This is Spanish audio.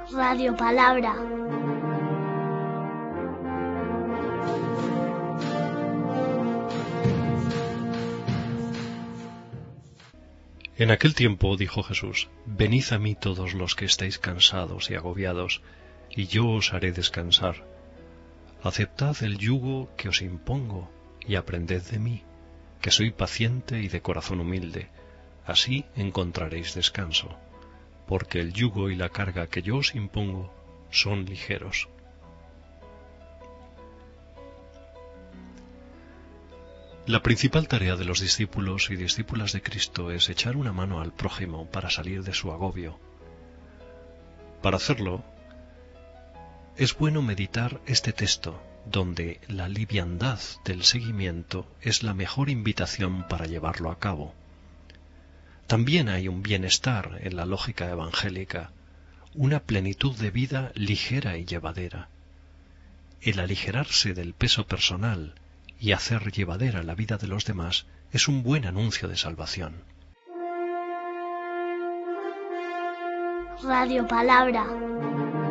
Radio Palabra. En aquel tiempo dijo Jesús: Venid a mí todos los que estáis cansados y agobiados, y yo os haré descansar. Aceptad el yugo que os impongo, y aprended de mí, que soy paciente y de corazón humilde. Así encontraréis descanso, porque el yugo y la carga que yo os impongo son ligeros. La principal tarea de los discípulos y discípulas de Cristo es echar una mano al prójimo para salir de su agobio. Para hacerlo, es bueno meditar este texto, donde la liviandad del seguimiento es la mejor invitación para llevarlo a cabo. También hay un bienestar en la lógica evangélica, una plenitud de vida ligera y llevadera. El aligerarse del peso personal y hacer llevadera la vida de los demás es un buen anuncio de salvación. Radio Palabra.